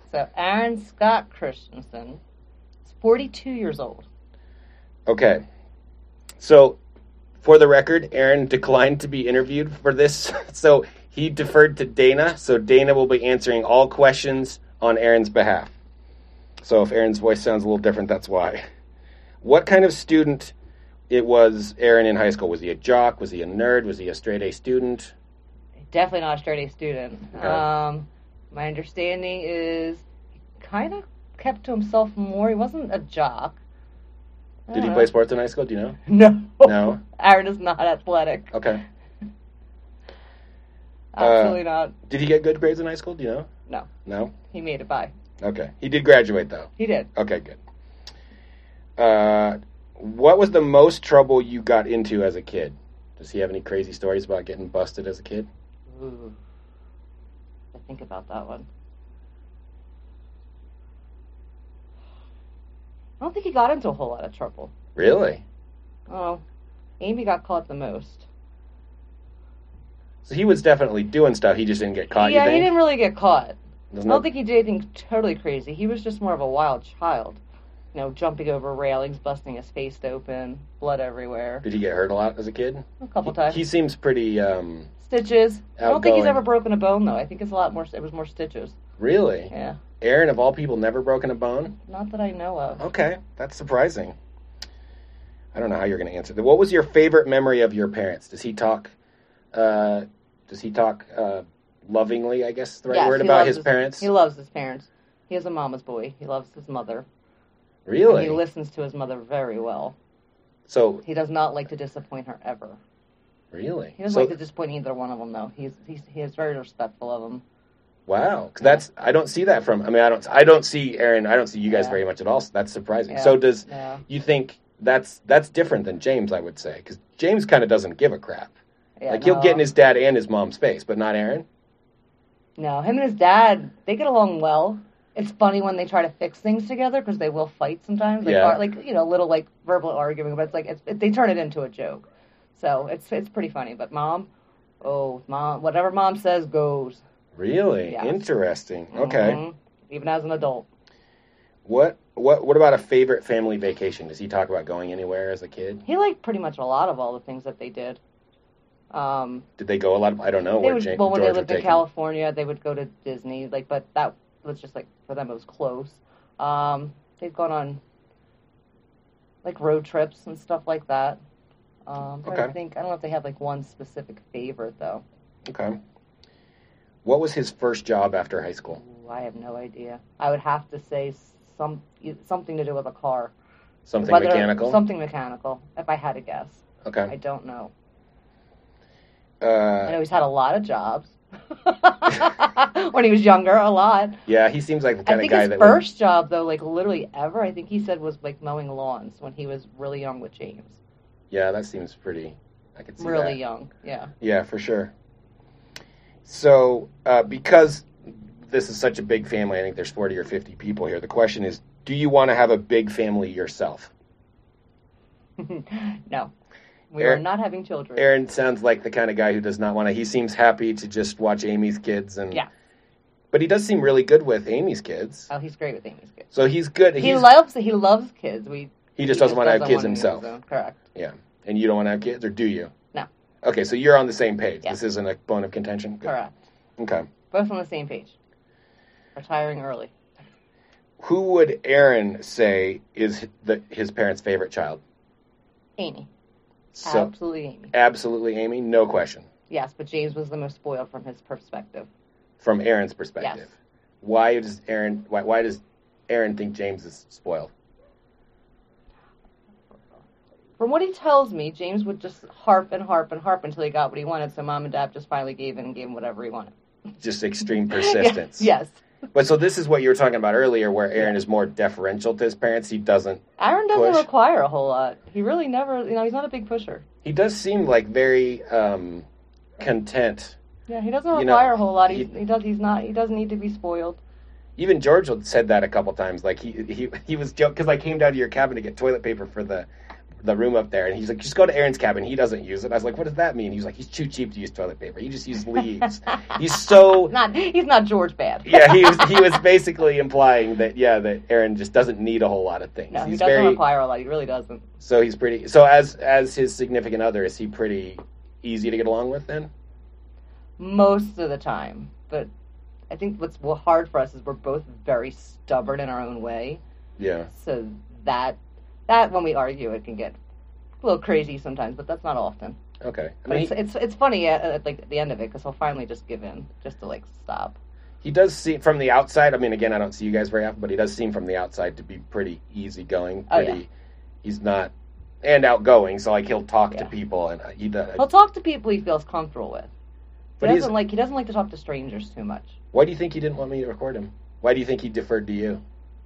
So Aaron Scott Christensen is 42 years old. Okay. So, for the record, Aaron declined to be interviewed for this, so he deferred to Dana. So Dana will be answering all questions on Aaron's behalf. So if Aaron's voice sounds a little different, that's why. What kind of student it was Aaron in high school? Was he a jock? Was he a nerd? Was he a straight-A student? Definitely not a straight-A student. Okay. My understanding is he kind of kept to himself more. He wasn't a jock. Did he play sports in high school? Do you know? No. No? Aaron is not athletic. Okay. Absolutely not. Did he get good grades in high school? Do you know? No. No? He made it by. Okay. He did graduate, though. He did. Okay, good. What was the most trouble you got into as a kid? Does he have any crazy stories about getting busted as a kid? Ooh. I think about that one. I don't think he got into a whole lot of trouble. Really? Oh, Amy got caught the most. So he was definitely doing stuff. He just didn't get caught, you Yeah, think? he didn't really get caught. I Doesn't don't it- think he did anything totally crazy. He was just more of a wild child. You know, jumping over railings, busting his face open, blood everywhere. Did he get hurt a lot as a kid? A couple times. He seems pretty, Stitches. I don't think he's outgoing. ever broken a bone, though. I think it's a lot more. It was more stitches. Really? Yeah. Aaron, of all people, never broken a bone? Not that I know of. Okay, that's surprising. I don't know how you're going to answer that. What was your favorite memory of your parents? Does he talk lovingly, I guess is the right Yes, word, he about loves his parents? He loves his parents. He is a mama's boy. He loves his mother. Really? And he listens to his mother very well. So, He does not like to disappoint her ever. really? He doesn't So, like to disappoint either one of them, though. He is very respectful of them. wow. 'Cause I don't see that from, I don't see Aaron, I don't see you guys Yeah. very much at all, so that's surprising. Yeah. So does, Yeah. you think that's different than James, I would say? Because James kind of doesn't give a crap. Yeah, Like, he'll no. get in his dad and his mom's face, but not Aaron? No, him and his dad, they get along well. It's funny when they try to fix things together because they will fight sometimes. Like, Yeah. little like verbal arguing, but it's like they turn it into a joke. So it's pretty funny. But mom, whatever mom says goes. Really? Yes. Interesting. Okay. Mhm. Even as an adult. What about a favorite family vacation? Does he talk about going anywhere as a kid? He liked pretty much a lot of all the things that they did. Did they go a lot? I don't know They where would, George when they would lived in take him. California, they would go to Disney. But that was just for them, it was close. They've gone on road trips and stuff like that. Okay. I don't know if they have one specific favorite though. Okay. What was his first job after high school? Ooh, I have no idea. I would have to say something to do with a car. Something Whether- mechanical? Something mechanical, if I had to guess. I Okay. don't know. I know he's had a lot of jobs. When he was younger, a lot. Yeah, he seems like the I kind of think guy his that first job, though, literally ever, I think he said was mowing lawns when he was really young with James. Yeah, that seems pretty. I could see Really that. young, yeah. Yeah, for sure. So, because this is such a big family, I think there's 40 or 50 people here. The question is, do you want to have a big family yourself? No. We Aaron- are not having children. Aaron sounds like the kind of guy who does not want to. He seems happy to just watch Amy's kids, and Yeah. But he does seem really good with Amy's kids. Oh, he's great with Amy's kids. So he's good. He loves kids. He just doesn't want to have kids want himself. his own. Correct. Yeah, and you don't want to have kids, or do you? No. Okay, so you're on the same page. Yeah. This isn't a bone of contention. Good. Correct. Okay. Both on the same page. Retiring early. Who would Aaron say is his parents' favorite child? Amy. So Absolutely Amy. absolutely Amy, no question. Yes, but James was the most spoiled from his perspective. From Aaron's perspective, Yes. why does Aaron think James is spoiled? From what he tells me, James would just harp and harp and harp until he got what he wanted, so mom and dad just finally gave in and gave him whatever he wanted. Just extreme persistence. Yes. But so this is what you were talking about earlier, where Aaron is more deferential to his parents. He doesn't. Aaron doesn't Push. require a whole lot. He really never, he's not a big pusher. He does seem like very content. Yeah, he doesn't You know, require a whole lot. he- He doesn't need to be spoiled. Even George said that a couple times. Like he was joking because I came down to your cabin to get toilet paper for the the room up there, and he's like, just go to Aaron's cabin. He doesn't use it. I was like, what does that mean? He's like, he's too cheap to use toilet paper. He just uses leaves. He's so he's not George bad. Yeah, he was basically implying that that Aaron just doesn't need a whole lot of things. No, he he's doesn't require a lot. He really doesn't. So he's pretty. So as his significant other, is he pretty easy to get along with then? Most of the time, but I think what's hard for us is we're both very stubborn in our own way. Yeah. So that when we argue, it can get a little crazy sometimes, but that's not often. Okay. But it's funny at like the end of it because he'll finally just give in, just to like stop. He does seem from the outside. I mean, again, I don't see you guys very often, but he does seem from the outside to be pretty easygoing. He's not and outgoing, so like he'll talk to people, and he'll talk to people he feels comfortable with. He But doesn't like to talk to strangers too much. Why do you think he didn't want me to record him? Why do you think he deferred to you?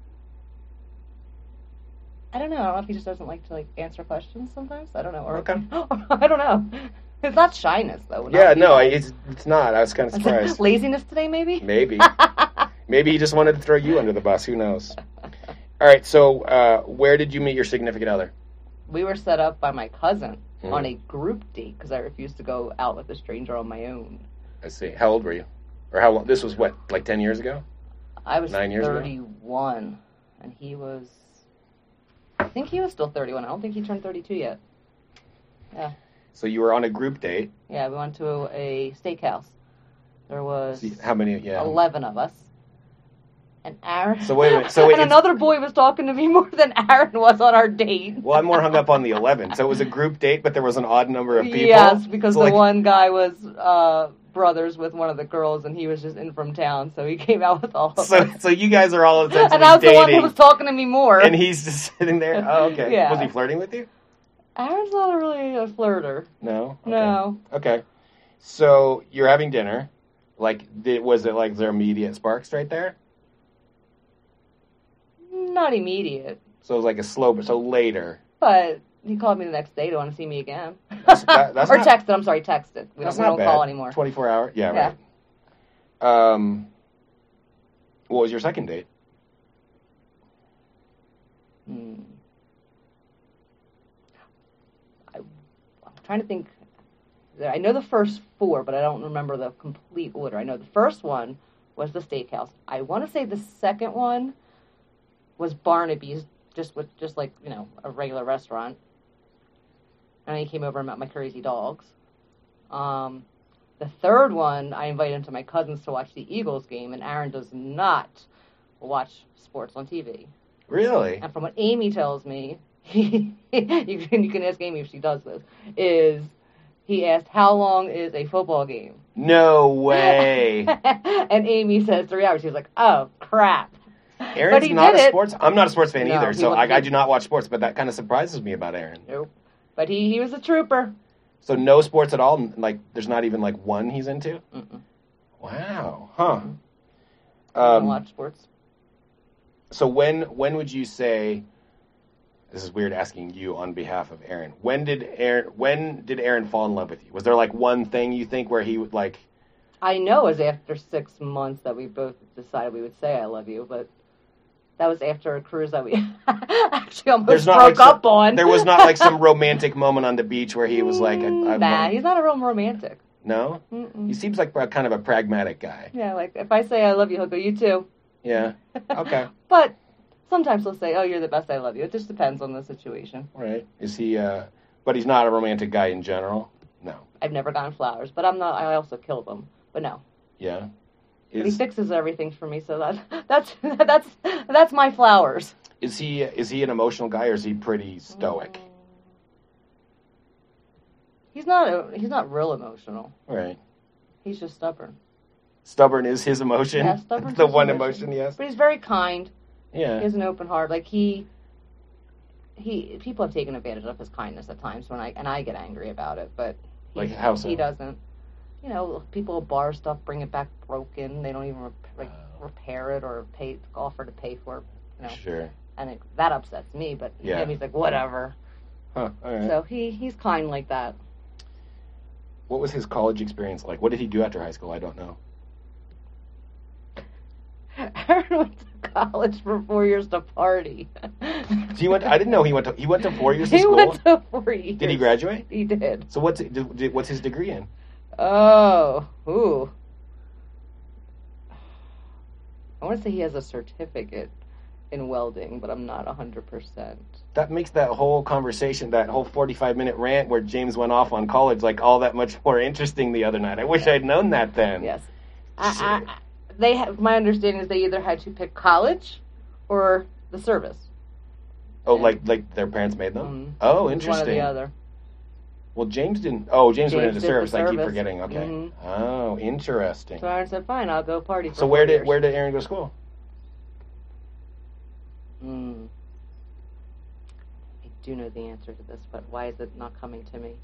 I don't know. I don't know if he just doesn't like to answer questions sometimes. I don't know. Or, Okay. I don't know. It's not shyness though. Yeah, no, it's not. I was kind of surprised. Laziness today, maybe. Maybe. Maybe he just wanted to throw you under the bus. Who knows? All right. So, where did you meet your significant other? We were set up by my cousin on a group date because I refused to go out with a stranger on my own. I see. How old were you? Or how long? This was what, like 10 years ago? I was 9 years 31, ago? and he was. I think he was still 31. I don't think he turned 32 yet. Yeah. So you were on a group date. Yeah, we went to a steakhouse. There was How many? Yeah. 11 of us. And Aaron. So wait a minute. So and another boy was talking to me more than Aaron was on our date. Well, I'm more hung up on the 11. So it was a group date, but there was an odd number of people. Yes, because so the one guy was brothers with one of the girls, and he was just in from town, so he came out with all of us. So you guys are all essentially and I was dating, the one who was talking to me more. and he's just sitting there. Oh, okay. Yeah. Was he flirting with you? Aaron's not really a flirter. No. Okay. No. Okay. So you're having dinner. Like, was it like there immediate sparks right there? Not immediate. So it was like a slow, so later. But he called me the next day to want to see me again. That's or texted. I'm sorry, texted. We That's don't not call bad. anymore. 24 hour. Yeah, Yeah. right. What was your second date? I'm trying to think. I know the first four, but I don't remember the complete order. I know the first one was the steakhouse. I want to say the second one was Barnaby's, just like, a regular restaurant. And he came over and met my crazy dogs. The third one, I invited him to my cousin's to watch the Eagles game, and Aaron does not watch sports on TV. Really? And from what Amy tells me, you can ask Amy if she does this, is he asked, how long is a football game? No way. And Amy says 3 hours. He was like, oh, crap. Aaron's not a sports. I'm not a sports fan either, so I do not watch sports. But that kind of surprises me about Aaron. Nope. But he was a trooper. So no sports at all. Like there's not even like one he's into. Mm-mm. Wow. Huh. I don't watch sports. So when would you say? This is weird asking you on behalf of Aaron. When did Aaron fall in love with you? Was there like one thing you think where he would like? I know it was after 6 months that we both decided we would say I love you, but that was after a cruise that we actually almost broke up on. There was not like some romantic moment on the beach where he was like, nah, he's not a real romantic. No? Mm-mm. He seems like kind of a pragmatic guy. Yeah, like if I say I love you, he'll go, you too. Yeah. Okay. But sometimes he'll say, oh, you're the best, I love you. It just depends on the situation. Right. Is he, but he's not a romantic guy in general? No. I've never gotten flowers, but I'm not, I also kill them. But no. Yeah. But he fixes everything for me, so that's my flowers. Is he an emotional guy, or is he pretty stoic? He's not real emotional. Right. He's just stubborn. Stubborn is his emotion. Yeah, stubborn. The one emotion, yes. But he's very kind. Yeah. He has an open heart. Like he people have taken advantage of his kindness at times when I get angry about it, but how so? He doesn't. People bar stuff, bring it back broken. They don't even repair it or offer to pay for it. Sure. And that upsets me. But him, he's like, whatever. Huh. All right. So he's kind like that. What was his college experience like? What did he do after high school? I don't know. Aaron went to college for 4 years to party. He went. I didn't know he went to 4 years of He school. went to 4 years. Did he graduate? He did. So what's his degree in? Oh, ooh. I want to say he has a certificate in welding, but I'm not 100%. That makes that whole conversation, that whole 45-minute rant where James went off on college, like all that much more interesting the other night. I wish I'd known that then. Yes. My understanding is they either had to pick college or the service. Oh, like their parents made them? Mm-hmm. Oh, interesting. One or the other. Well, James didn't. Oh, James went into did service. the I keep service. forgetting. Okay. Mm-hmm. Oh, interesting. So Aaron said, "Fine, I'll go party." So where did Aaron go to school? I do know the answer to this, but why is it not coming to me?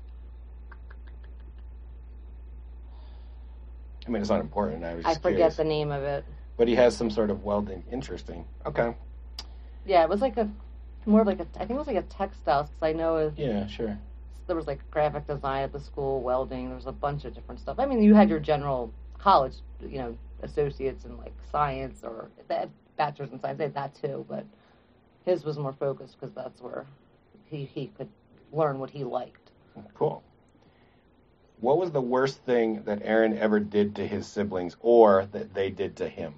I mean, it's not important. I forget curious. the name of it. But he has some sort of welding. Interesting. Okay. Yeah, it was like I think it was like a textiles, because I know Yeah, sure. there was like graphic design at the school, welding. There was a bunch of different stuff. I mean, you had your general college, associates in like science, or they had bachelor's in science. They had that too, but his was more focused because that's where he could learn what he liked. Cool. What was the worst thing that Aaron ever did to his siblings, or that they did to him?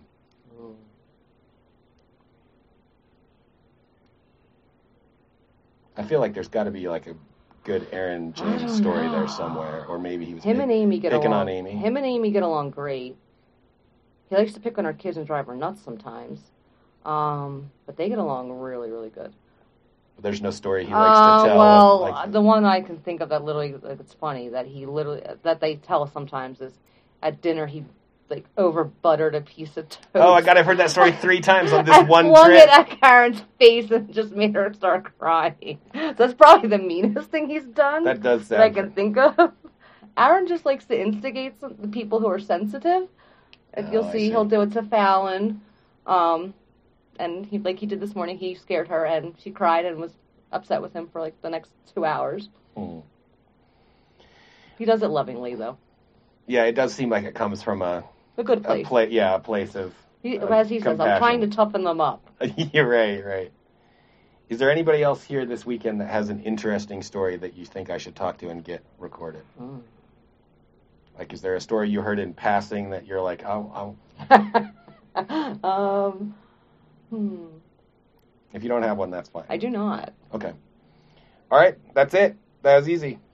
I feel like there's got to be like a good Aaron James story there somewhere, or maybe he was and Amy get picking along. on Amy. Him and Amy get along great. He likes to pick on our kids and drive her nuts sometimes, but they get along really, really good. There's no story he likes to tell. Well, the one I can think of that literally, it's funny that they tell sometimes is at dinner he like over buttered a piece of toast. Oh my God, I've heard that story 3 times on this one flung trip. it at Karen's face and just made her start crying. So that's probably the meanest thing he's done. That does sound. That I can think of. Aaron just likes to instigate the people who are sensitive. You'll see he'll do it to Fallon. And he did this morning, he scared her and she cried and was upset with him for like the next 2 hours. He does it lovingly though. Yeah, it does seem like it comes from a good place. A place of as he says, I'm trying to toughen them up. You're right. Is there anybody else here this weekend that has an interesting story that you think I should talk to and get recorded? Like, is there a story you heard in passing that you're like, oh. If you don't have one, that's fine. I do not. Okay. All right, that's it. That was easy.